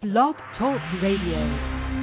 Blog Talk Radio.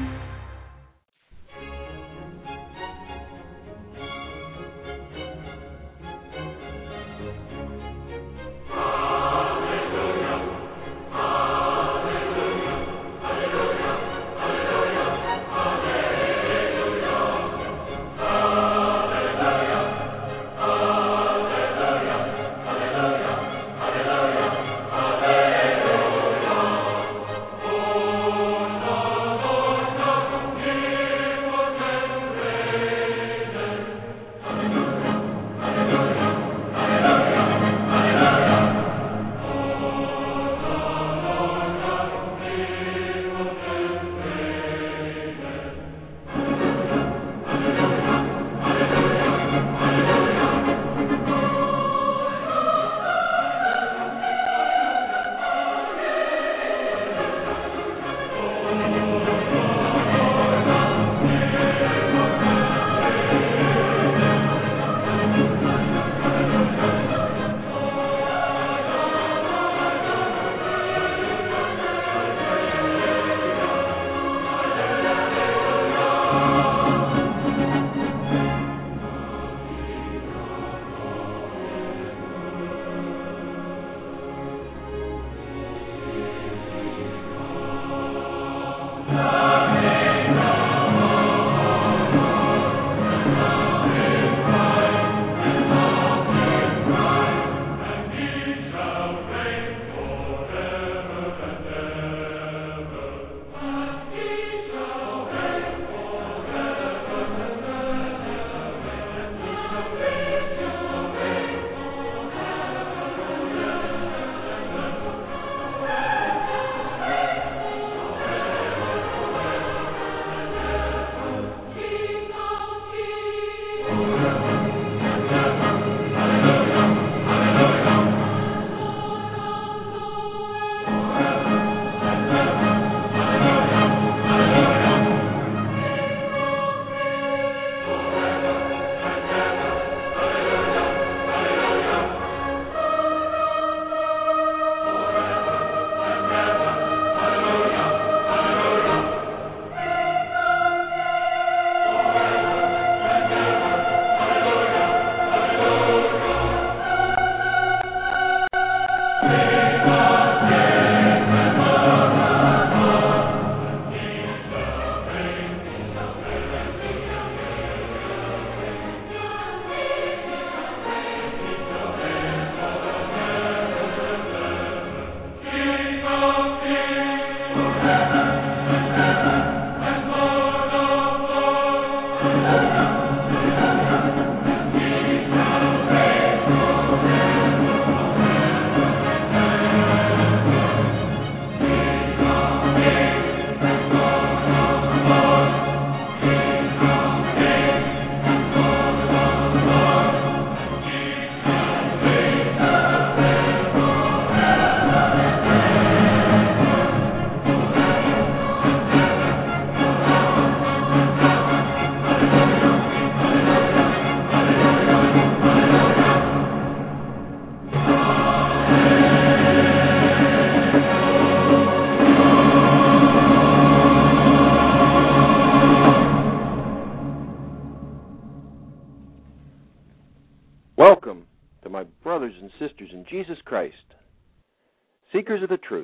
Welcome to my brothers and sisters in Jesus Christ, seekers of the truth,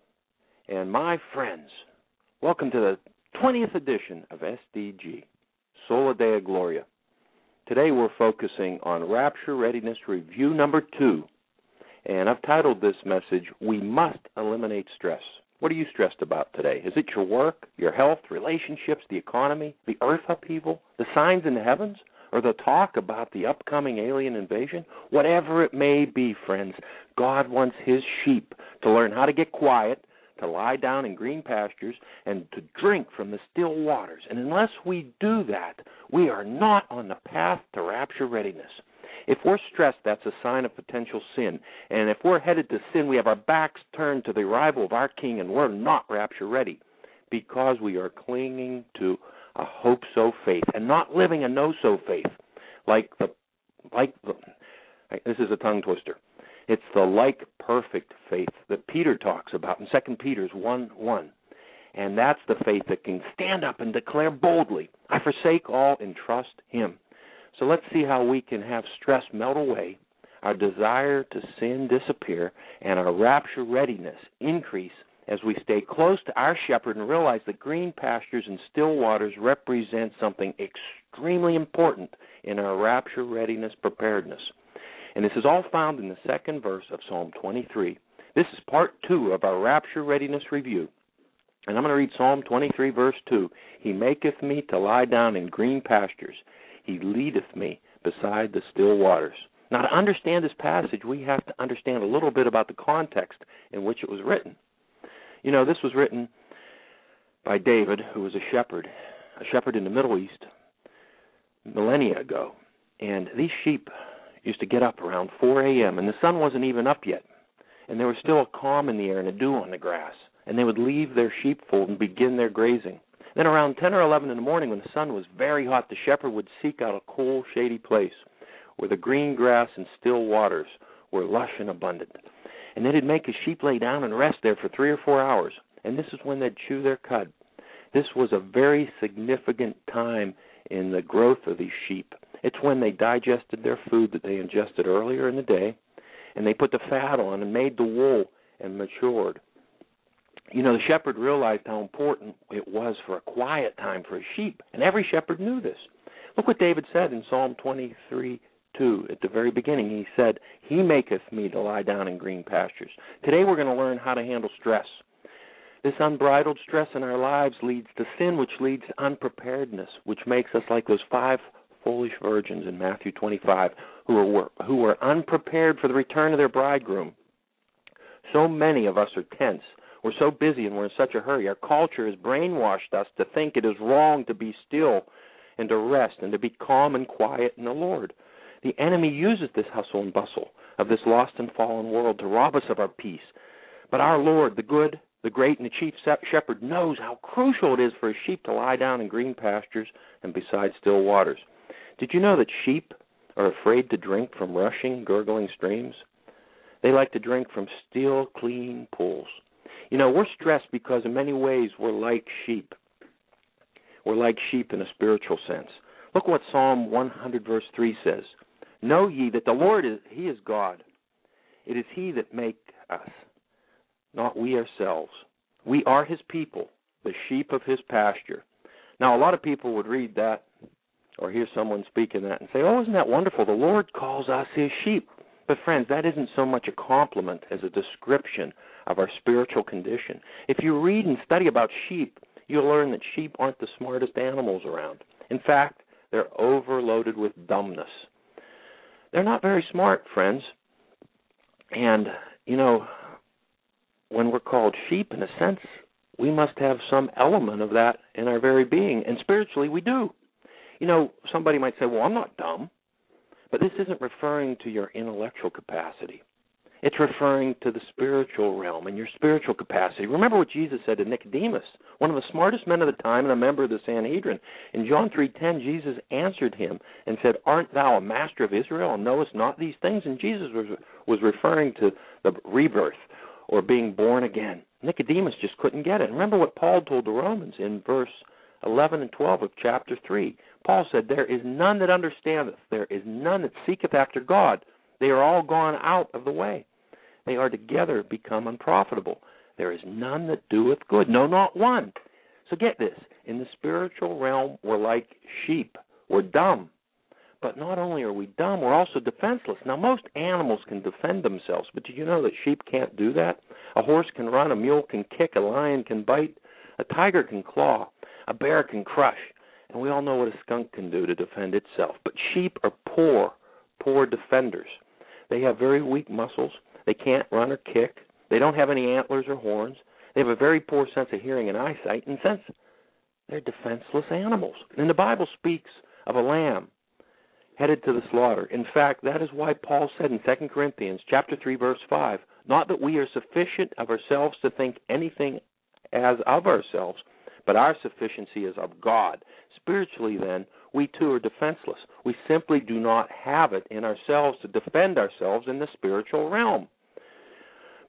and my friends. Welcome to the 20th edition of SDG, Sola Deo Gloria. Today we're focusing on Rapture Readiness Review number 2, and I've titled this message, We Must Eliminate Stress. What are you stressed about today? Is it your work, your health, relationships, the economy, the earth upheaval, the signs in the heavens? Or the talk about the upcoming alien invasion? Whatever it may be, friends, God wants His sheep to learn how to get quiet, to lie down in green pastures, and to drink from the still waters. And unless we do that, we are not on the path to rapture readiness. If we're stressed, that's a sign of potential sin. And if we're headed to sin, we have our backs turned to the arrival of our King, and we're not rapture ready because we are clinging to a hope-so faith and not living a no-so faith this is a tongue twister. It's the like perfect faith that Peter talks about in 2 Peter 1:1. And that's the faith that can stand up and declare boldly, I forsake all and trust Him. So let's see how we can have stress melt away, our desire to sin disappear, and our rapture readiness increase as we stay close to our shepherd and realize that green pastures and still waters represent something extremely important in our rapture readiness preparedness. And this is all found in the second verse of Psalm 23. This is part 2 of our rapture readiness review. And I'm going to read Psalm 23, verse 2. He maketh me to lie down in green pastures. He leadeth me beside the still waters. Now, to understand this passage, we have to understand a little bit about the context in which it was written. You know, this was written by David, who was a shepherd in the Middle East millennia ago. And these sheep used to get up around 4 a.m., and the sun wasn't even up yet. And there was still a calm in the air and a dew on the grass. And they would leave their sheepfold and begin their grazing. Then around 10 or 11 in the morning, when the sun was very hot, the shepherd would seek out a cool, shady place where the green grass and still waters were lush and abundant. And then he'd make his sheep lay down and rest there for 3 or 4 hours. And this is when they'd chew their cud. This was a very significant time in the growth of these sheep. It's when they digested their food that they ingested earlier in the day, and they put the fat on and made the wool and matured. You know, the shepherd realized how important it was for a quiet time for his sheep, and every shepherd knew this. Look what David said in Psalm 23:2 at the very beginning. He said, He maketh me to lie down in green pastures. Today we're going to learn how to handle stress. This unbridled stress in our lives leads to sin, which leads to unpreparedness, which makes us like those 5 foolish virgins in Matthew 25 who were unprepared for the return of their bridegroom. So many of us are tense. We're so busy and we're in such a hurry. Our culture has brainwashed us to think it is wrong to be still and to rest and to be calm and quiet in the Lord. The enemy uses this hustle and bustle of this lost and fallen world to rob us of our peace. But our Lord, the good, the great, and the chief shepherd, knows how crucial it is for his sheep to lie down in green pastures and beside still waters. Did you know that sheep are afraid to drink from rushing, gurgling streams? They like to drink from still, clean pools. You know, we're stressed because in many ways we're like sheep. We're like sheep in a spiritual sense. Look what Psalm 100 verse 3 says. Know ye that the Lord, He is God. It is He that make us, not we ourselves. We are His people, the sheep of His pasture. Now, a lot of people would read that or hear someone speaking that and say, oh, isn't that wonderful? The Lord calls us His sheep. But friends, that isn't so much a compliment as a description of our spiritual condition. If you read and study about sheep, you'll learn that sheep aren't the smartest animals around. In fact, they're overloaded with dumbness. They're not very smart, friends. And, you know, when we're called sheep, in a sense, we must have some element of that in our very being. And spiritually, we do. You know, somebody might say, well, I'm not dumb. But this isn't referring to your intellectual capacity. It's referring to the spiritual realm and your spiritual capacity. Remember what Jesus said to Nicodemus, one of the smartest men of the time and a member of the Sanhedrin. In John 3:10, Jesus answered him and said, Art thou a master of Israel and knowest not these things? And Jesus was referring to the rebirth or being born again. Nicodemus just couldn't get it. Remember what Paul told the Romans in verse 11 and 12 of chapter 3. Paul said, There is none that understandeth, there is none that seeketh after God. They are all gone out of the way. They are together become unprofitable. There is none that doeth good, no, not one. So get this, in the spiritual realm, we're like sheep. We're dumb. But not only are we dumb, we're also defenseless. Now, most animals can defend themselves, but did you know that sheep can't do that? A horse can run, a mule can kick, a lion can bite, a tiger can claw, a bear can crush. And we all know what a skunk can do to defend itself. But sheep are poor defenders. They have very weak muscles. They can't run or kick. They don't have any antlers or horns. They have a very poor sense of hearing and eyesight. In a sense, they're defenseless animals. And the Bible speaks of a lamb headed to the slaughter. In fact, that is why Paul said in 2 Corinthians chapter 3, verse 5, not that we are sufficient of ourselves to think anything as of ourselves, but our sufficiency is of God. Spiritually, then, we too are defenseless. We simply do not have it in ourselves to defend ourselves in the spiritual realm.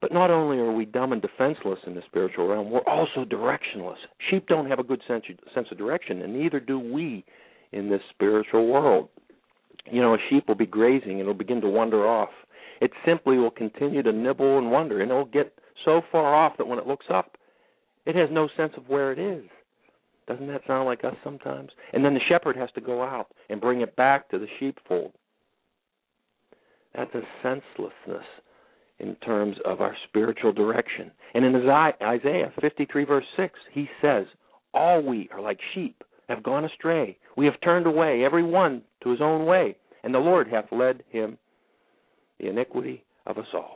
But not only are we dumb and defenseless in the spiritual realm, we're also directionless. Sheep don't have a good sense of direction, and neither do we in this spiritual world. You know, a sheep will be grazing and it'll begin to wander off. It simply will continue to nibble and wander, and it'll get so far off that when it looks up, it has no sense of where it is. Doesn't that sound like us sometimes? And then the shepherd has to go out and bring it back to the sheepfold. That's a senselessness in terms of our spiritual direction. And in Isaiah 53, verse 6, he says, all we are like sheep, have gone astray. We have turned away, every one to his own way, and the Lord hath led him the iniquity of us all.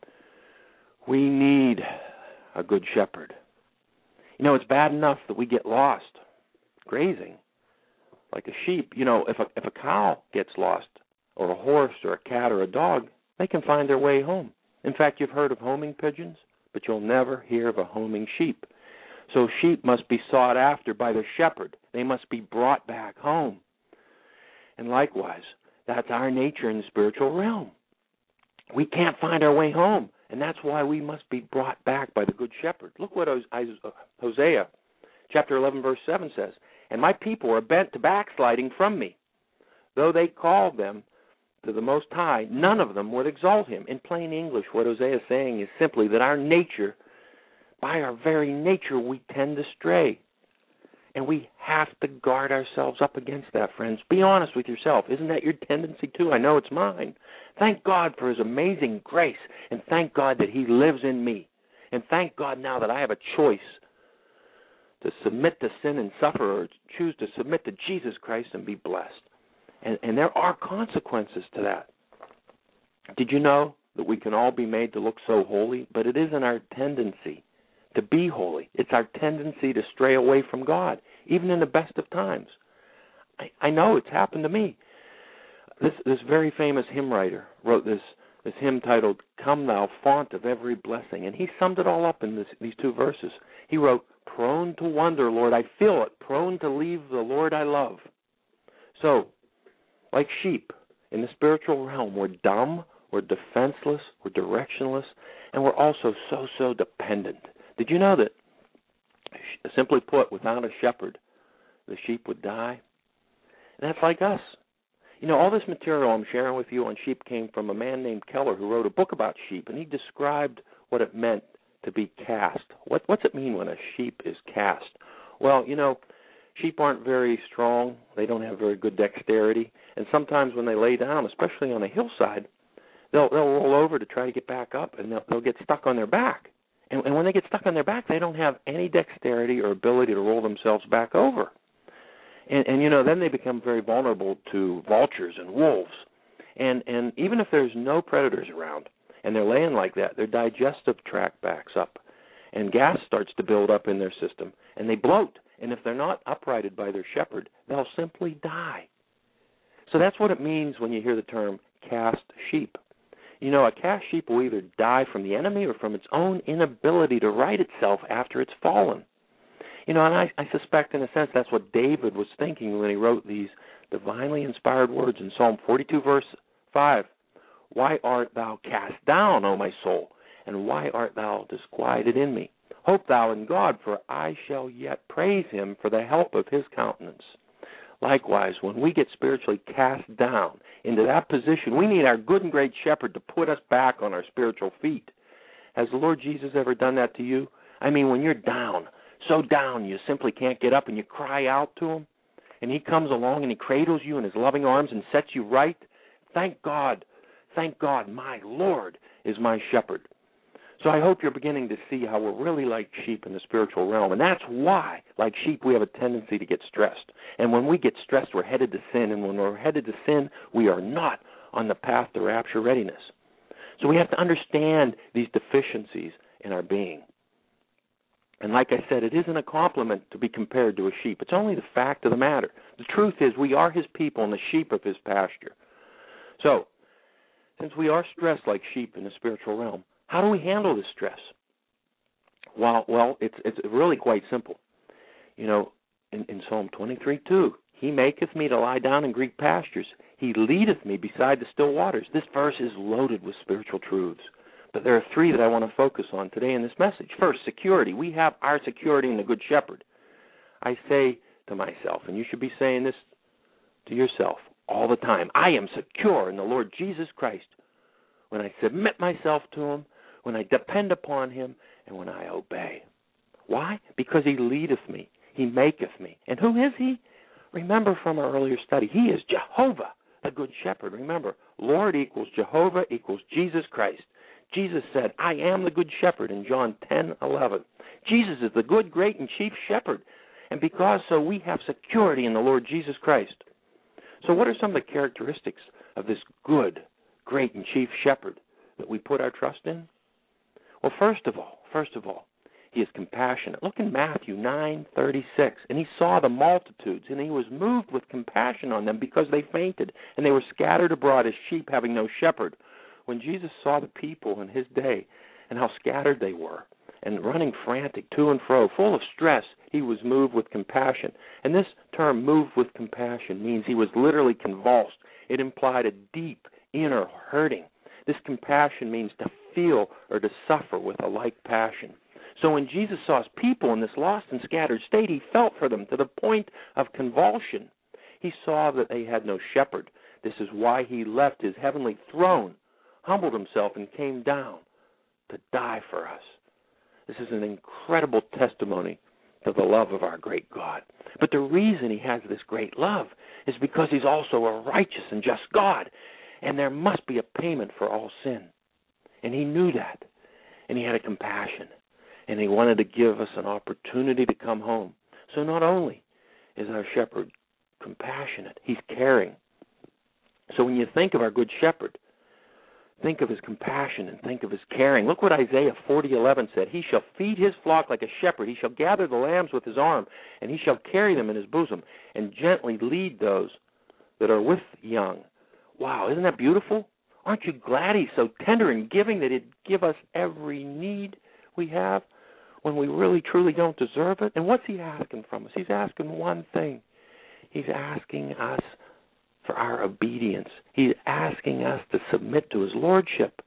We need a good shepherd. You know, it's bad enough that we get lost grazing like a sheep. You know, if a cow gets lost, or a horse or a cat or a dog, they can find their way home. In fact, you've heard of homing pigeons, but you'll never hear of a homing sheep. So sheep must be sought after by their shepherd. They must be brought back home. And likewise, that's our nature in the spiritual realm. We can't find our way home, and that's why we must be brought back by the good shepherd. Look what Hosea chapter 11, verse 7 says, and my people are bent to backsliding from me. Though they called them to the Most High, none of them would exalt him. In plain English, what Hosea is saying is simply that our nature, by our very nature, we tend to stray. And we have to guard ourselves up against that, friends. Be honest with yourself. Isn't that your tendency too? I know it's mine. Thank God for his amazing grace, and thank God that he lives in me. And thank God now that I have a choice to submit to sin and suffer, or choose to submit to Jesus Christ and be blessed. And there are consequences to that. Did you know that we can all be made to look so holy? But it isn't our tendency to be holy. It's our tendency to stray away from God, even in the best of times. I know it's happened to me. This very famous hymn writer wrote this hymn titled, Come Thou Fount of Every Blessing, and he summed it all up in these two verses. He wrote, prone to wander, Lord, I feel it, prone to leave the Lord I love. So, like sheep in the spiritual realm, we're dumb, we're defenseless, we're directionless, and we're also so dependent. Did you know that, simply put, without a shepherd, the sheep would die? And that's like us. You know, all this material I'm sharing with you on sheep came from a man named Keller who wrote a book about sheep, and he described what it meant to be cast. What's it mean when a sheep is cast? Well, you know, sheep aren't very strong. They don't have very good dexterity. And sometimes when they lay down, especially on a hillside, they'll roll over to try to get back up, and they'll get stuck on their back. And when they get stuck on their back, they don't have any dexterity or ability to roll themselves back over. And you know, then they become very vulnerable to vultures and wolves. And even if there's no predators around and they're laying like that, their digestive tract backs up and gas starts to build up in their system and they bloat. And if they're not uprighted by their shepherd, they'll simply die. So that's what it means when you hear the term cast sheep. You know, a cast sheep will either die from the enemy or from its own inability to right itself after it's fallen. You know, and I suspect in a sense that's what David was thinking when he wrote these divinely inspired words in Psalm 42, verse 5. Why art thou cast down, O my soul, and why art thou disquieted in me? Hope thou in God, for I shall yet praise him for the help of his countenance. Likewise, when we get spiritually cast down into that position, we need our good and great shepherd to put us back on our spiritual feet. Has the Lord Jesus ever done that to you? I mean, when you're down, so down you simply can't get up and you cry out to him, and he comes along and he cradles you in his loving arms and sets you right. Thank God, my Lord is my shepherd. So I hope you're beginning to see how we're really like sheep in the spiritual realm. And that's why, like sheep, we have a tendency to get stressed. And when we get stressed, we're headed to sin. And when we're headed to sin, we are not on the path to rapture readiness. So we have to understand these deficiencies in our being. And like I said, it isn't a compliment to be compared to a sheep. It's only the fact of the matter. The truth is we are his people and the sheep of his pasture. So, since we are stressed like sheep in the spiritual realm, how do we handle this stress? Well, it's really quite simple. You know, in Psalm 23:2, he maketh me to lie down in green pastures. He leadeth me beside the still waters. This verse is loaded with spiritual truths. But there are three that I want to focus on today in this message. First, security. We have our security in the Good Shepherd. I say to myself, and you should be saying this to yourself all the time, I am secure in the Lord Jesus Christ when I submit myself to Him, when I depend upon Him, and when I obey. Why? Because He leadeth me. He maketh me. And who is He? Remember from our earlier study, He is Jehovah, the Good Shepherd. Remember, Lord equals Jehovah equals Jesus Christ. Jesus said, I am the Good Shepherd in John 10:11. Jesus is the good, great, and chief shepherd. And because so, we have security in the Lord Jesus Christ. So what are some of the characteristics of this good, great, and chief shepherd that we put our trust in? Well, first of all, He is compassionate. Look in Matthew 9:36. And He saw the multitudes, and He was moved with compassion on them because they fainted, and they were scattered abroad as sheep having no shepherd. When Jesus saw the people in His day and how scattered they were and running frantic to and fro, full of stress, He was moved with compassion. And this term, moved with compassion, means He was literally convulsed. It implied a deep inner hurting. This compassion means to feel or to suffer with a like passion. So when Jesus saw His people in this lost and scattered state, He felt for them to the point of convulsion. He saw that they had no shepherd. This is why He left His heavenly throne, humbled Himself, and came down to die for us. This is an incredible testimony to the love of our great God. But the reason He has this great love is because He's also a righteous and just God, and there must be a payment for all sin. And He knew that, and He had a compassion, and He wanted to give us an opportunity to come home. So not only is our shepherd compassionate, He's caring. So when you think of our good shepherd, think of His compassion and think of His caring. Look what Isaiah 40:11 said. He shall feed His flock like a shepherd. He shall gather the lambs with His arm, and He shall carry them in His bosom, and gently lead those that are with young. Wow, isn't that beautiful? Aren't you glad He's so tender and giving that He'd give us every need we have when we really, truly don't deserve it? And what's He asking from us? He's asking one thing. He's asking us for our obedience. He's asking us to submit to His lordship.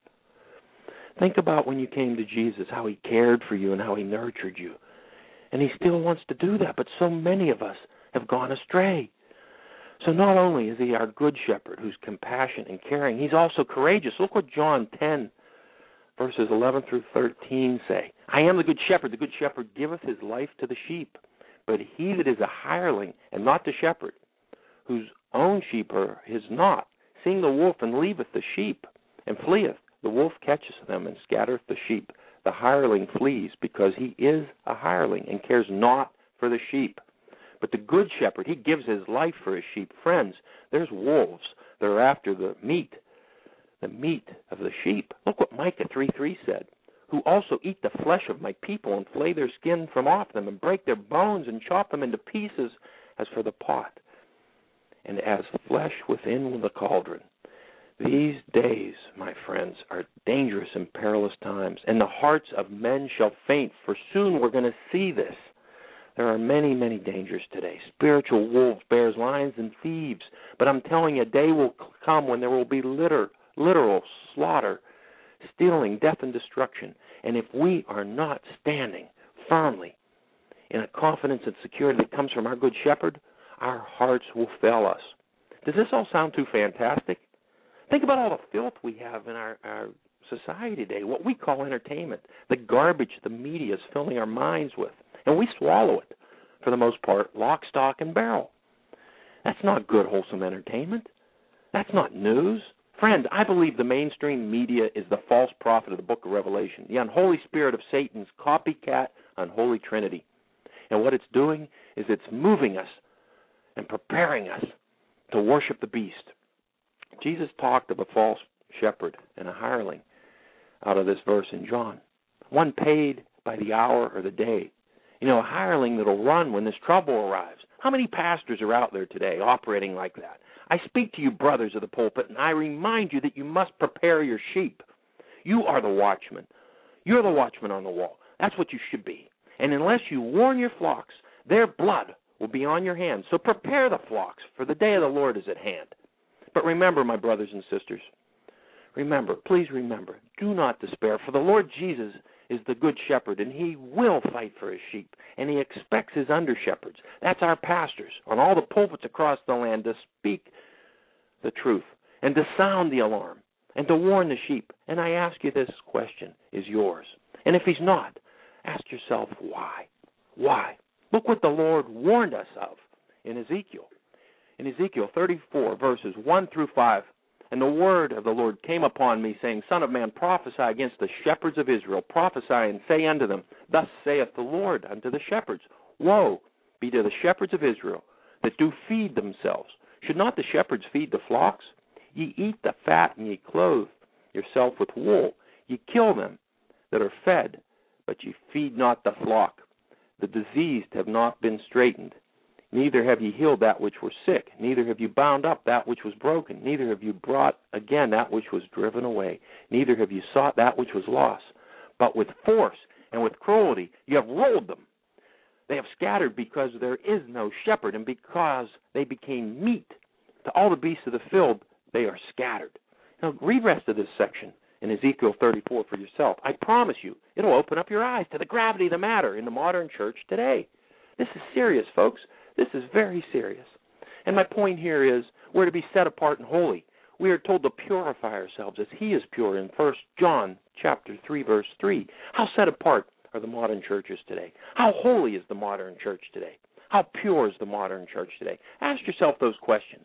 Think about when you came to Jesus, how He cared for you and how He nurtured you. And He still wants to do that, but so many of us have gone astray. So not only is He our good shepherd who's compassionate and caring, He's also courageous. Look what John 10, verses 11 through 13 say. I am the good shepherd. The good shepherd giveth his life to the sheep. But he that is a hireling and not the shepherd, whose own sheep are his not, seeing the wolf and leaveth the sheep, and fleeth, the wolf catcheth them and scattereth the sheep. The hireling flees, because he is a hireling, and cares not for the sheep. But the good shepherd, he gives his life for his sheep. Friends, there's wolves that are after the meat of the sheep. Look what Micah 3:3 said. Who also eat the flesh of my people, and flay their skin from off them, and break their bones, and chop them into pieces, as for the pot, and as flesh within the cauldron. These days, my friends, are dangerous and perilous times, and the hearts of men shall faint, for soon we're going to see this. There are many, many dangers today. Spiritual wolves, bears, lions, and thieves. But I'm telling you, a day will come when there will be literal slaughter, stealing, death, and destruction. And if we are not standing firmly in a confidence and security that comes from our good shepherd, our hearts will fail us. Does this all sound too fantastic? Think about all the filth we have in our society today, what we call entertainment, the garbage the media is filling our minds with. And we swallow it, for the most part, lock, stock, and barrel. That's not good, wholesome entertainment. That's not news. Friend, I believe the mainstream media is the false prophet of the book of Revelation, the unholy spirit of Satan's copycat unholy trinity. And what it's doing is it's moving us and preparing us to worship the beast. Jesus talked of a false shepherd and a hireling out of this verse in John. One paid by the hour or the day. You know, a hireling that'll run when this trouble arrives. How many pastors are out there today operating like that? I speak to you, brothers of the pulpit, and I remind you that you must prepare your sheep. You are the watchman. You're the watchman on the wall. That's what you should be. And unless you warn your flocks, their blood will be on your hands. So prepare the flocks, for the day of the Lord is at hand. But remember, my brothers and sisters, Remember, please remember, do not despair, for the Lord Jesus is the good shepherd, and he will fight for his sheep, and he expects his under-shepherds. That's our pastors on all the pulpits across the land to speak the truth and to sound the alarm and to warn the sheep. And I ask you, this question is yours. And if he's not, ask yourself why. Why? Look what the Lord warned us of in Ezekiel. In Ezekiel 34, verses 1 through 5, and the word of the Lord came upon me, saying, Son of man, prophesy against the shepherds of Israel. Prophesy and say unto them, Thus saith the Lord unto the shepherds, Woe be to the shepherds of Israel that do feed themselves. Should not the shepherds feed the flocks? Ye eat the fat, and ye clothe yourself with wool. Ye kill them that are fed, but ye feed not the flock. The diseased have not been straitened. Neither have ye healed that which were sick, neither have you bound up that which was broken, neither have you brought again that which was driven away, neither have you sought that which was lost. But with force and with cruelty you have rolled them. They have scattered because there is no shepherd, and because they became meat to all the beasts of the field, they are scattered. Now read the rest of this section in Ezekiel 34 for yourself. I promise you, it'll open up your eyes to the gravity of the matter in the modern church today. This is serious, folks. This is very serious. And my point here is we're to be set apart and holy. We are told to purify ourselves as he is pure in 1 John chapter 3, verse 3. How set apart are the modern churches today? How holy is the modern church today? How pure is the modern church today? Ask yourself those questions.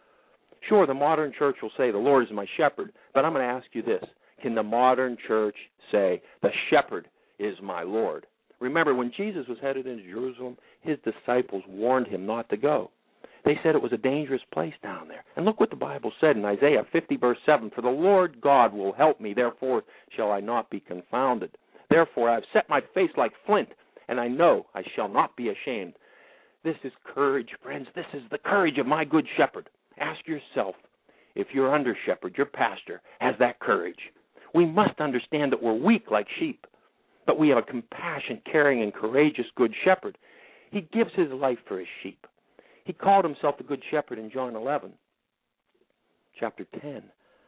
Sure, the modern church will say, the Lord is my shepherd, but I'm going to ask you this. Can the modern church say, the shepherd is my Lord? Remember, when Jesus was headed into Jerusalem, his disciples warned him not to go. They said it was a dangerous place down there. And look what the Bible said in Isaiah 50, verse 7. For the Lord God will help me, therefore shall I not be confounded. Therefore I have set my face like flint, and I know I shall not be ashamed. This is courage, friends. This is the courage of my good shepherd. Ask yourself if your under shepherd, your pastor, has that courage. We must understand that we're weak like sheep, but we have a compassionate, caring, and courageous good shepherd. He gives his life for his sheep. He called himself the good shepherd in John 11, chapter 10.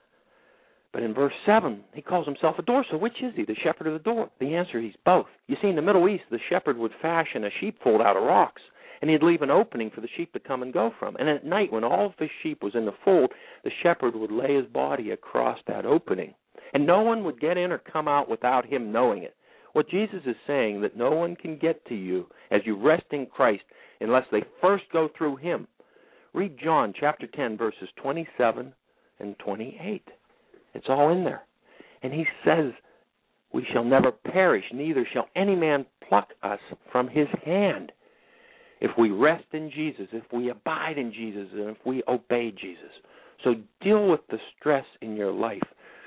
But in verse 7, he calls himself a door. So which is he, the shepherd or the door? The answer, he's both. You see, in the Middle East, the shepherd would fashion a sheepfold out of rocks, and he'd leave an opening for the sheep to come and go from. And at night, when all of his sheep was in the fold, the shepherd would lay his body across that opening. And no one would get in or come out without him knowing it. What Jesus is saying, that no one can get to you as you rest in Christ unless they first go through him. Read John chapter 10, verses 27 and 28. It's all in there. And he says, we shall never perish, neither shall any man pluck us from his hand. If we rest in Jesus, if we abide in Jesus, and if we obey Jesus. So deal with the stress in your life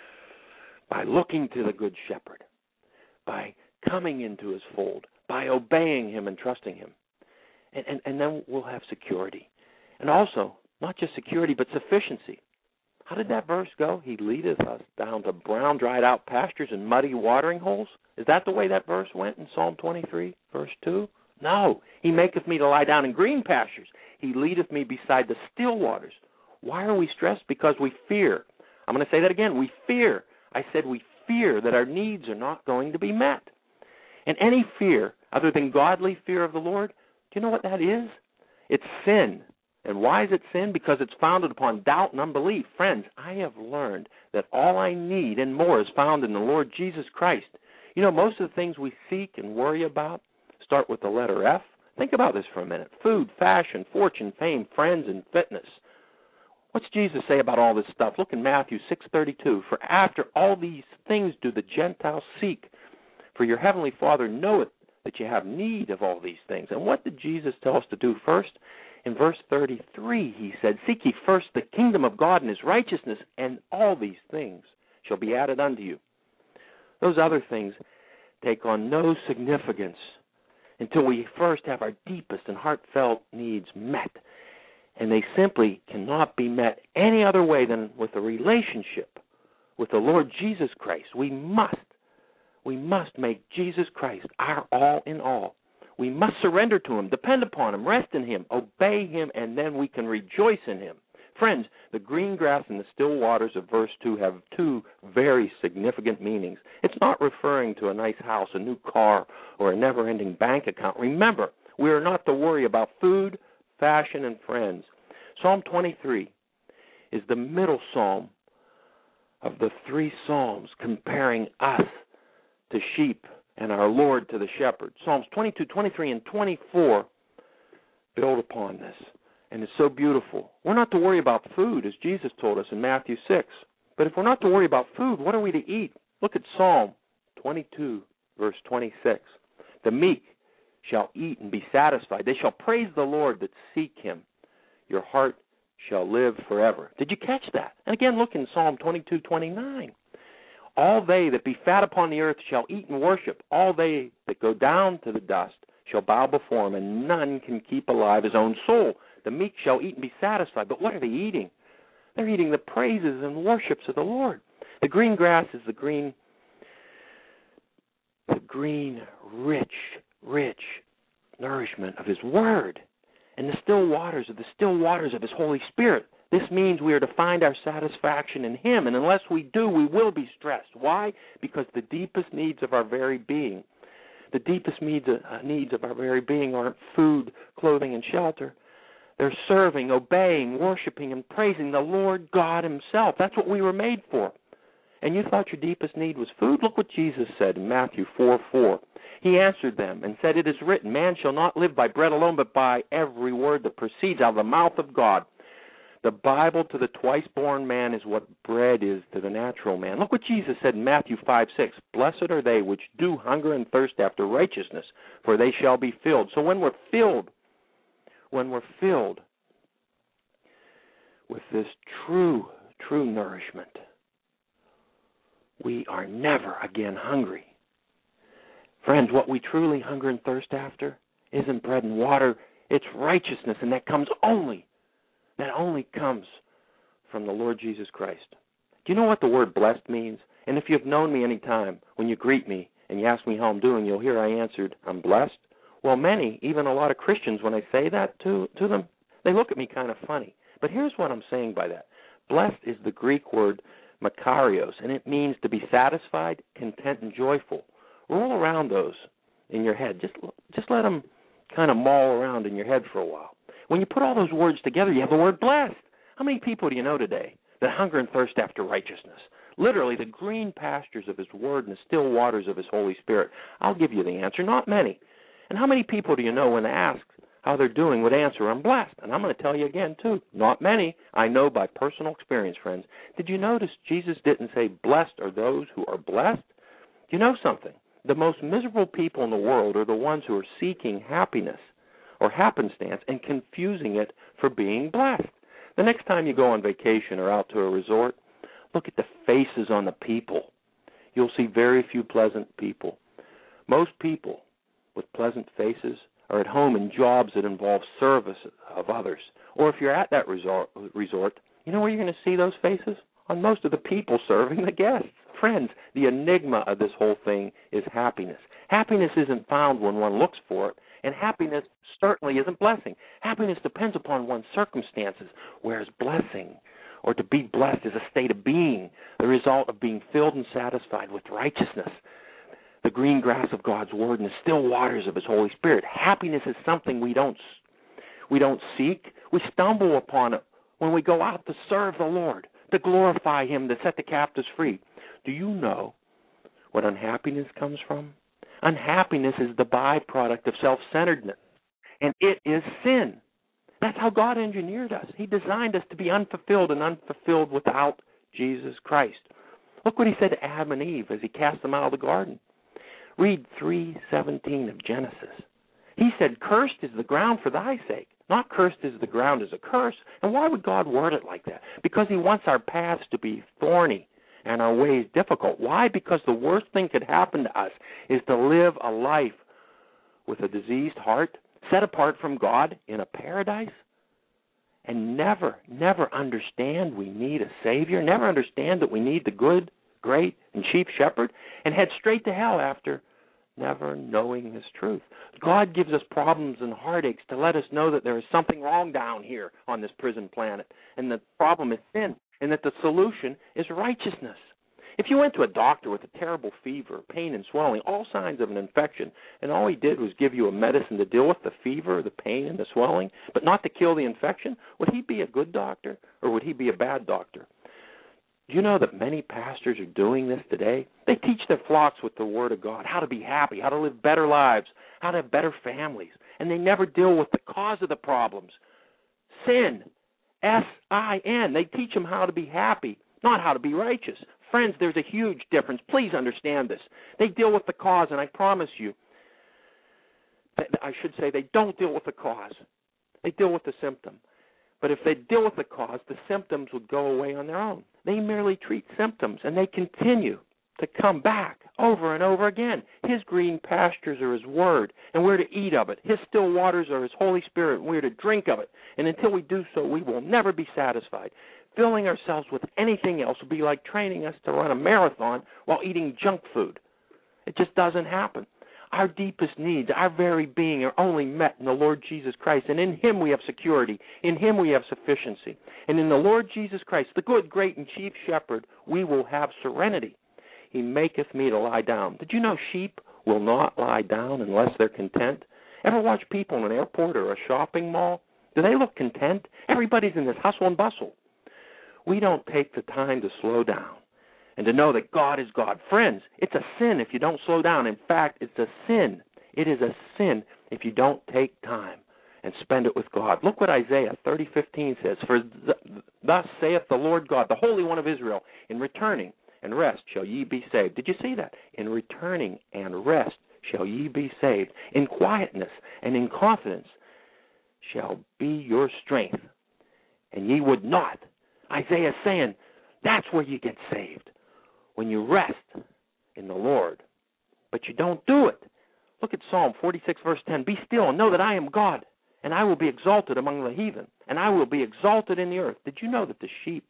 by looking to the Good Shepherd, by coming into his fold, by obeying him and trusting him. And then we'll have security. And also, not just security, but sufficiency. How did that verse go? He leadeth us down to brown, dried-out pastures and muddy watering holes. Is that the way that verse went in Psalm 23, verse 2? No. He maketh me to lie down in green pastures. He leadeth me beside the still waters. Why are we stressed? Because we fear. I'm going to say that again. We fear. I said we fear that our needs are not going to be met. And any fear other than godly fear of the Lord, do you know what that is? It's sin. And why is it sin? Because it's founded upon doubt and unbelief. Friends, I have learned that all I need and more is found in the Lord Jesus Christ. You know, most of the things we seek and worry about start with the letter F. Think about this for a minute. Food, fashion, fortune, fame, friends, and fitness. What's Jesus say about all this stuff? Look in Matthew 6:32. For after all these things do the Gentiles seek. For your heavenly Father knoweth that you have need of all these things. And what did Jesus tell us to do first? In verse 33, he said, Seek ye first the kingdom of God and his righteousness, and all these things shall be added unto you. Those other things take on no significance until we first have our deepest and heartfelt needs met. And they simply cannot be met any other way than with a relationship with the Lord Jesus Christ. We must make Jesus Christ our all in all. We must surrender to him, depend upon him, rest in him, obey him, and then we can rejoice in him. Friends, the green grass and the still waters of verse 2 have two very significant meanings. It's not referring to a nice house, a new car, or a never-ending bank account. Remember, we are not to worry about food, fashion, and friends. Psalm 23 is the middle psalm of the three psalms comparing us to sheep and our Lord to the shepherd. Psalms 22, 23, and 24 build upon this, and it's so beautiful. We're not to worry about food, as Jesus told us in Matthew 6. But if we're not to worry about food, what are we to eat? Look at Psalm 22, verse 26. The meek shall eat and be satisfied. They shall praise the Lord that seek him. Your heart shall live forever. Did you catch that? And again, look in Psalm 22, 29. All they that be fat upon the earth shall eat and worship. All they that go down to the dust shall bow before him, and none can keep alive his own soul. The meek shall eat and be satisfied. But what are they eating? They're eating the praises and worships of the Lord. The green grass is the green, rich nourishment of his word. And the still waters are the still waters of his Holy Spirit. This means we are to find our satisfaction in him, and unless we do, we will be stressed. Why? Because the deepest needs of our very being, of our very being aren't food, clothing, and shelter. They're serving, obeying, worshiping, and praising the Lord God himself. That's what we were made for. And you thought your deepest need was food? Look what Jesus said in Matthew 4:4. He answered them and said, "It is written, man shall not live by bread alone, but by every word that proceeds out of the mouth of God." The Bible to the twice-born man is what bread is to the natural man. Look what Jesus said in Matthew 5:6. "Blessed are they which do hunger and thirst after righteousness, for they shall be filled." So when we're filled with this true nourishment, we are never again hungry. Friends, what we truly hunger and thirst after isn't bread and water, it's righteousness, and that only comes from the Lord Jesus Christ. Do you know what the word blessed means? And if you've known me any time, when you greet me and you ask me how I'm doing, you'll hear I answered, "I'm blessed." Well, many, even a lot of Christians, when I say that to them, they look at me kind of funny. But here's what I'm saying by that. Blessed is the Greek word makarios, and it means to be satisfied, content, and joyful. Roll around those in your head. Just let them kind of maul around in your head for a while. When you put all those words together, you have the word blessed. How many people do you know today that hunger and thirst after righteousness? Literally, the green pastures of his word and the still waters of his Holy Spirit. I'll give you the answer, not many. And how many people do you know when asked how they're doing would answer, "I'm blessed"? And I'm going to tell you again, too, not many. I know by personal experience, friends. Did you notice Jesus didn't say, "Blessed are those who are blessed"? Do you know something? The most miserable people in the world are the ones who are seeking happiness or happenstance and confusing it for being blessed. The next time you go on vacation or out to a resort, look at the faces on the people. You'll see very few pleasant people. Most people with pleasant faces are at home in jobs that involve service of others. Or if you're at that resort, you know where you're going to see those faces? On most of the people serving the guests. Friends, the enigma of this whole thing is happiness. Happiness isn't found when one looks for it, and happiness certainly isn't blessing. Happiness depends upon one's circumstances, whereas blessing, or to be blessed, is a state of being, the result of being filled and satisfied with righteousness, the green grass of God's Word and the still waters of his Holy Spirit. Happiness is something we don't seek. We stumble upon it when we go out to serve the Lord, to glorify him, to set the captives free. Do you know what unhappiness comes from? Unhappiness is the byproduct of self-centeredness, and it is sin. That's how God engineered us. He designed us to be unfulfilled and unfulfilled without Jesus Christ. Look what he said to Adam and Eve as he cast them out of the garden. Read 3:17 of Genesis. He said, "Cursed is the ground for thy sake." Not cursed is the ground as a curse. And why would God word it like that? Because he wants our paths to be thorny and our ways difficult. Why? Because the worst thing could happen to us is to live a life with a diseased heart, set apart from God in a paradise, and never understand we need a Savior, never understand that we need the good, great, and chief shepherd, and head straight to hell after never knowing this truth. God gives us problems and heartaches to let us know that there is something wrong down here on this prison planet, and the problem is sin, and that the solution is righteousness. If you went to a doctor with a terrible fever, pain and swelling, all signs of an infection, and all he did was give you a medicine to deal with the fever, the pain, and the swelling, but not to kill the infection, would he be a good doctor or would he be a bad doctor? Do you know that many pastors are doing this today? They teach their flocks with the Word of God, how to be happy, how to live better lives, how to have better families, and they never deal with the cause of the problems. Sin, S-I-N. They teach them how to be happy, not how to be righteous. Friends, there's a huge difference. Please understand this. They deal with the cause, and I promise you, I should say they don't deal with the cause. They deal with the symptom. But if they deal with the cause, the symptoms would go away on their own. They merely treat symptoms, and they continue to come back over and over again. His green pastures are His Word, and we're to eat of it. His still waters are His Holy Spirit, and we're to drink of it. And until we do so, we will never be satisfied. Filling ourselves with anything else would be like training us to run a marathon while eating junk food. It just doesn't happen. Our deepest needs, our very being, are only met in the Lord Jesus Christ, and in Him we have security. In Him we have sufficiency. And in the Lord Jesus Christ, the good, great, and chief shepherd, we will have serenity. He maketh me to lie down. Did you know sheep will not lie down unless they're content? Ever watch people in an airport or a shopping mall? Do they look content? Everybody's in this hustle and bustle. We don't take the time to slow down and to know that God is God. Friends, it's a sin if you don't slow down. In fact, it's a sin. It is a sin if you don't take time and spend it with God. Look what Isaiah 30:15 says. For thus saith the Lord God, the Holy One of Israel, in returning and rest shall ye be saved. Did you see that? In returning and rest shall ye be saved. In quietness and in confidence shall be your strength. And ye would not. Isaiah is saying that's where you get saved, when you rest in the Lord. But you don't do it. Look at Psalm 46, verse 10. Be still and know that I am God, and I will be exalted among the heathen, and I will be exalted in the earth. Did you know that the sheep,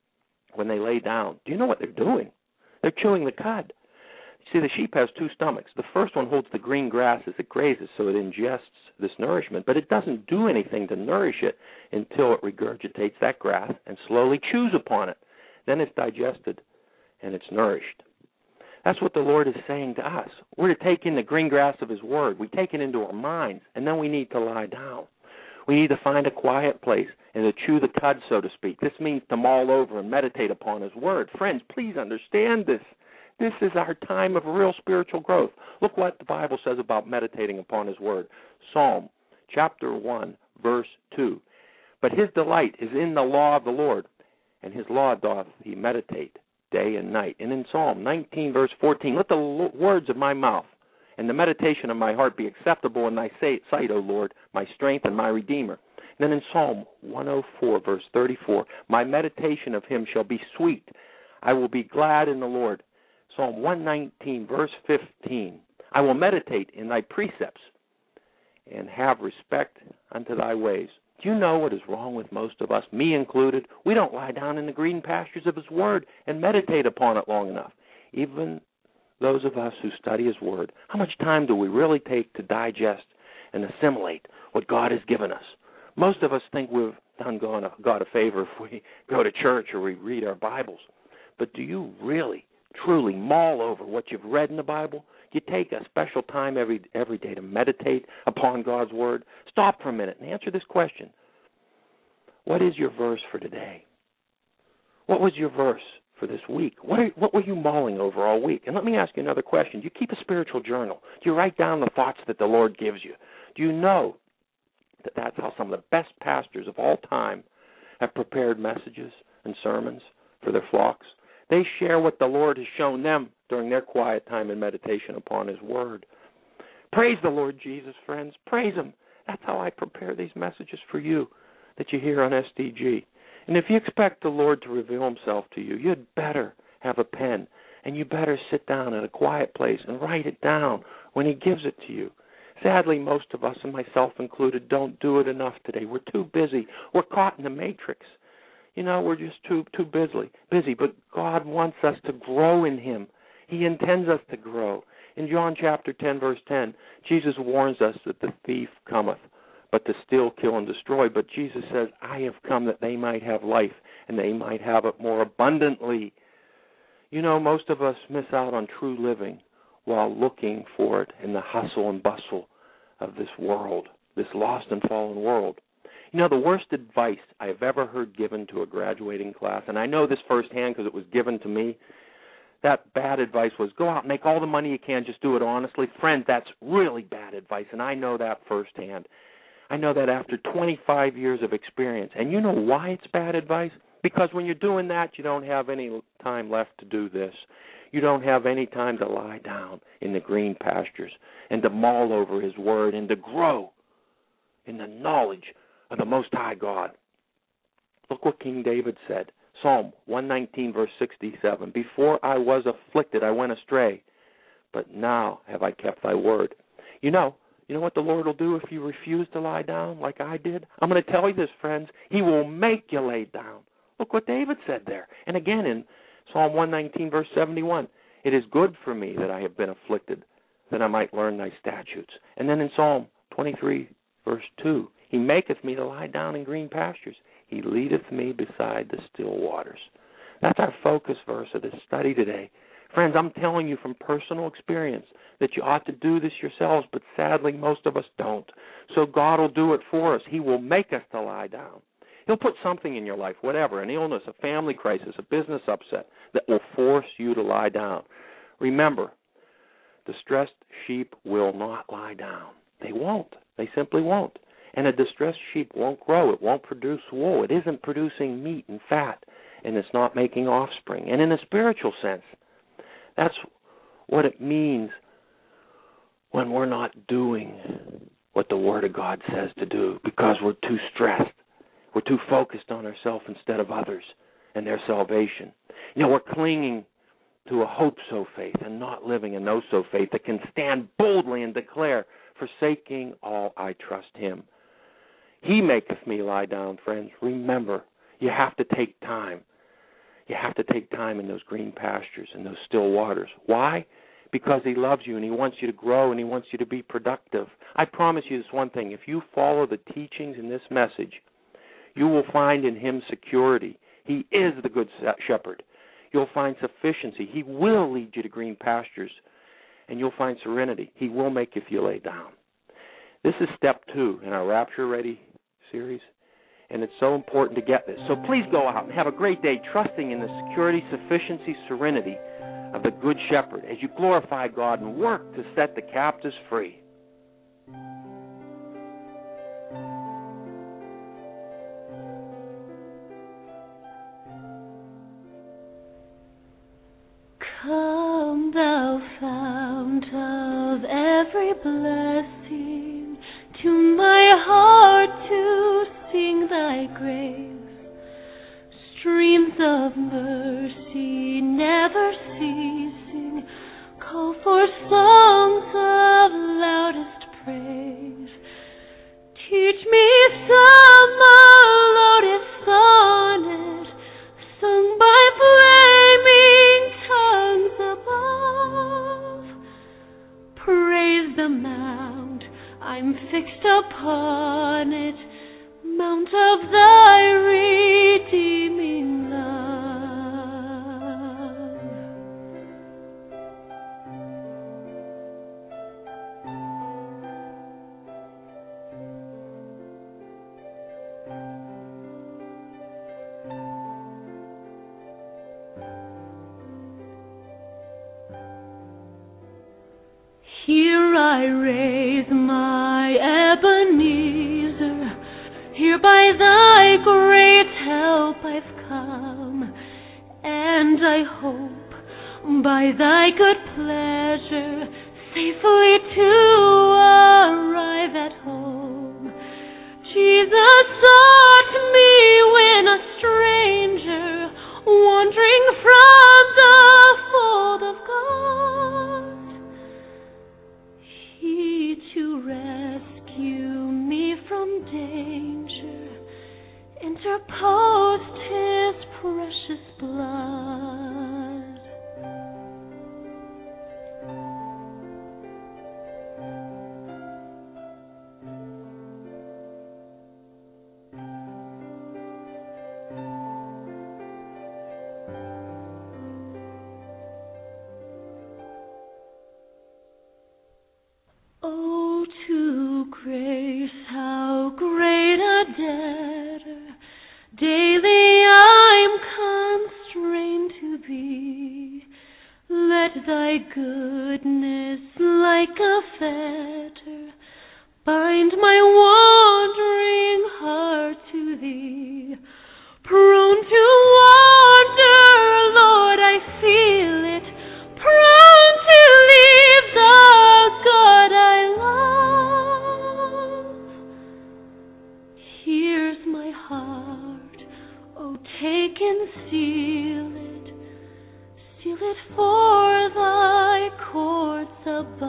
when they lay down, do you know what they're doing? They're chewing the cud. See, the sheep has two stomachs. The first one holds the green grass as it grazes, so it ingests this nourishment, but it doesn't do anything to nourish it until it regurgitates that grass and slowly chews upon it. Then it's digested and it's nourished. That's what the Lord is saying to us. We're to take in the green grass of His Word. We take it into our minds, and then we need to lie down. We need to find a quiet place and to chew the cud, so to speak. This means to mull over and meditate upon His Word. Friends, please understand this. This is our time of real spiritual growth. Look what the Bible says about meditating upon His Word. Psalm chapter 1, verse 2. But his delight is in the law of the Lord, and His law doth he meditate day and night. And in Psalm 19, verse 14, let the words of my mouth and the meditation of my heart be acceptable in thy sight, O Lord, my strength and my Redeemer. And then in Psalm 104, verse 34, my meditation of Him shall be sweet. I will be glad in the Lord. Psalm 119, verse 15, I will meditate in thy precepts and have respect unto thy ways. Do you know what is wrong with most of us, me included? We don't lie down in the green pastures of His Word and meditate upon it long enough. Even those of us who study His Word, how much time do we really take to digest and assimilate what God has given us? Most of us think we've done God a favor if we go to church or we read our Bibles. But do you really, truly mull over what you've read in the Bible? You take a special time every day to meditate upon God's Word? Stop for a minute and answer this question. What is your verse for today? What was your verse for this week? What were you mulling over all week? And let me ask you another question. Do you keep a spiritual journal? Do you write down the thoughts that the Lord gives you? Do you know that that's how some of the best pastors of all time have prepared messages and sermons for their flocks? They share what the Lord has shown them during their quiet time and meditation upon His Word. Praise the Lord Jesus, friends. Praise Him. That's how I prepare these messages for you that you hear on SDG. And if you expect the Lord to reveal Himself to you, you'd better have a pen, and you better sit down in a quiet place and write it down when He gives it to you. Sadly, most of us, and myself included, don't do it enough today. We're too busy. We're caught in the matrix. You know, we're just too busy. But God wants us to grow in Him. He intends us to grow. In John chapter 10, verse 10, Jesus warns us that the thief cometh, but to steal, kill, and destroy. But Jesus says, I have come that they might have life, and they might have it more abundantly. You know, most of us miss out on true living while looking for it in the hustle and bustle of this world, this lost and fallen world. You know, the worst advice I've ever heard given to a graduating class, and I know this firsthand because it was given to me, that bad advice was go out and make all the money you can, just do it honestly. Friend, that's really bad advice, and I know that firsthand. I know that after 25 years of experience. And you know why it's bad advice? Because when you're doing that, you don't have any time left to do this. You don't have any time to lie down in the green pastures and to mull over His Word and to grow in the knowledge of the Most High God. Look what King David said. Psalm 119, verse 67. Before I was afflicted, I went astray, but now have I kept thy word. You know what the Lord will do if you refuse to lie down like I did? I'm going to tell you this, friends. He will make you lay down. Look what David said there. And again in Psalm 119, verse 71, it is good for me that I have been afflicted, that I might learn thy statutes. And then in Psalm 23, verse 2, He maketh me to lie down in green pastures. He leadeth me beside the still waters. That's our focus verse of this study today. Friends, I'm telling you from personal experience that you ought to do this yourselves, but sadly most of us don't. So God will do it for us. He will make us to lie down. He'll put something in your life, whatever, an illness, a family crisis, a business upset, that will force you to lie down. Remember, distressed sheep will not lie down. They won't. They simply won't. And a distressed sheep won't grow. It won't produce wool. It isn't producing meat and fat, and it's not making offspring. And in a spiritual sense, that's what it means when we're not doing what the Word of God says to do because we're too stressed. We're too focused on ourselves instead of others and their salvation. You know, we're clinging to a hope-so faith and not living a know-so faith that can stand boldly and declare, forsaking all, I trust Him. He maketh me lie down, friends. Remember, you have to take time. You have to take time in those green pastures and those still waters. Why? Because He loves you and He wants you to grow and He wants you to be productive. I promise you this one thing. If you follow the teachings in this message, you will find in Him security. He is the good shepherd. You'll find sufficiency. He will lead you to green pastures, and you'll find serenity. He will make you feel laid down. This is step 2 in our Rapture Ready series, and it's so important to get this. So please go out and have a great day trusting in the security, sufficiency, serenity of the Good Shepherd as you glorify God and work to set the captives free. Come, thou fount of every blessing, to my heart to sing thy grace. Streams of mercy never ceasing, call for songs of loudest praise. Teach me some melodious sonnet, sung by flaming tongues above. Praise the mount, I'm fixed upon it, mount of thy redeeming love. Here I raise my Ebenezer, here by thy great help I've come, and I hope by thy good pleasure safely to arrive at home. Jesus sought me when a stranger, wandering from the fold of God. He to rescue me from danger interposed His precious blood. how great a debtor daily I'm constrained to be. Let thy goodness like a fetter bind my wandering heart to thee. Prone to wander, Lord, I feel it. Prone to leave the God I love. Here's my heart, oh, take and seal it. Seal it for thy courts above.